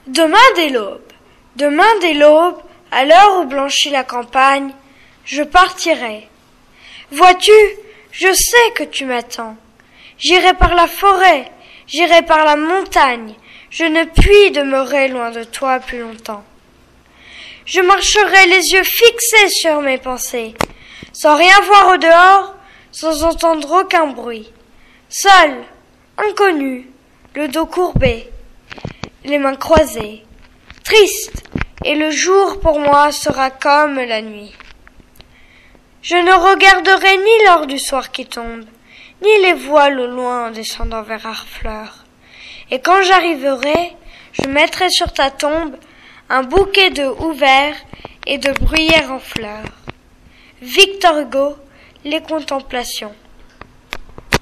Demain dès l'aube, à l'heure où blanchit la campagne, je partirai. Vois-tu, je sais que tu m'attends. J'irai par la forêt, j'irai par la montagne, je ne puis demeurer loin de toi plus longtemps. Je marcherai les yeux fixés sur mes pensées, sans rien voir au dehors, sans entendre aucun bruit. Seul, inconnu, le dos courbé, les mains croisées, triste, et le jour pour moi sera comme la nuit. Je ne regarderai ni l'heure du soir qui tombe, ni les voiles au loin descendant vers Harfleur. Et quand j'arriverai, je mettrai sur ta tombe un bouquet de houx verts et de bruyères en fleurs. Victor Hugo, Les Contemplations.